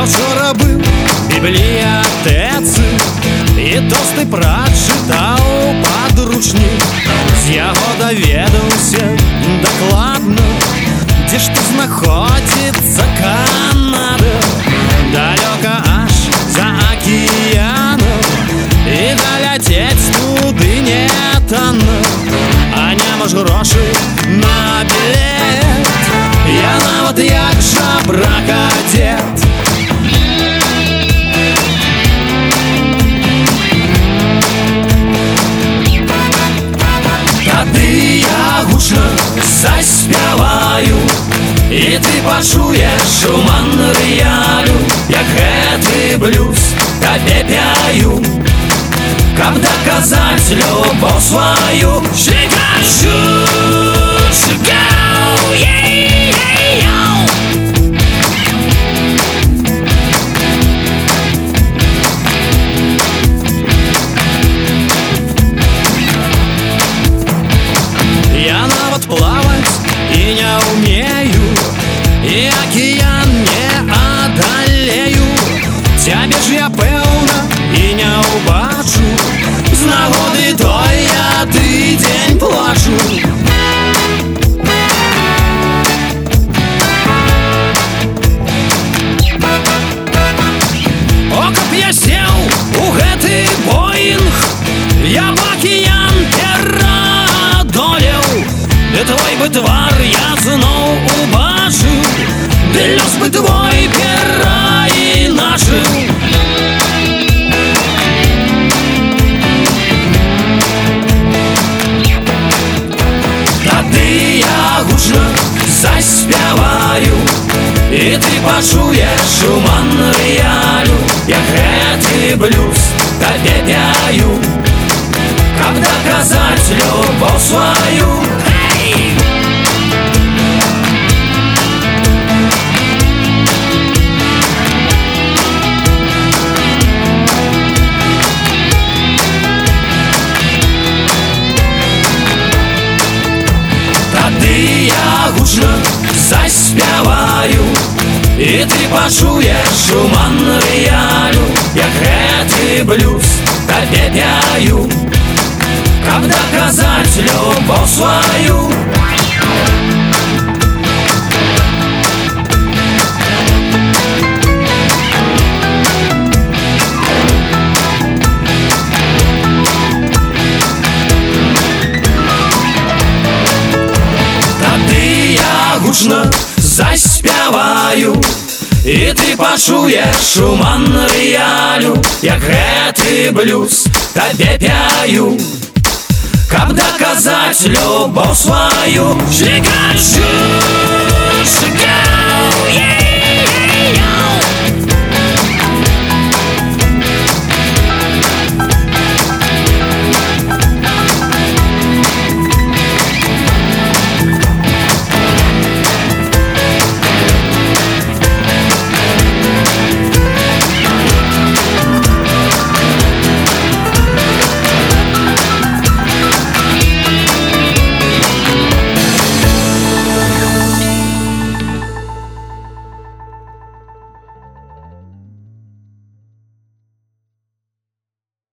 Я вчора быў бібліятэцы і тосты прачытаў падручнік. З яго даведаўся дакладна, дзе ж ты знаходзіцца Канада. Далёка аж за акіянам, і даляцець туды не танна. А няма ж грошай на білет, я нават як жабрак адзет. Тады я гучна заспяваю, і ты пачуеш у Манрэалю, як гэты блюз табе пяю, каб даказаць любоў сваю. Шикачу, шикау, ей-ей-яу. Я нават плаваць і не ўмею, і акіян не адалею. Цябе ж я пэўна і не ўбачу, з нагоды той я тыдзень плачу. О, каб я сеў у гэты Боінг, я б акіян пераадолеў, ды твой бы твар я зноў убачыў, ды лёс бы твой пераіначыў. Гучна заспяваю, і ты пачуеш у Манрэалю, як гэты блюз табе пяю, каб даказаць любоў сваю. Hey! Я гучна заспяваю, і ты пачуеш у Манрэалю, як гэты блюз табе пяю, каб даказаць любоў сваю. Гучна заспяваю, і ты пачуеш у Манрэалю, як гэты блюз табе пяю, каб даказаць любоў сваю. Шикачу, шикау, ей!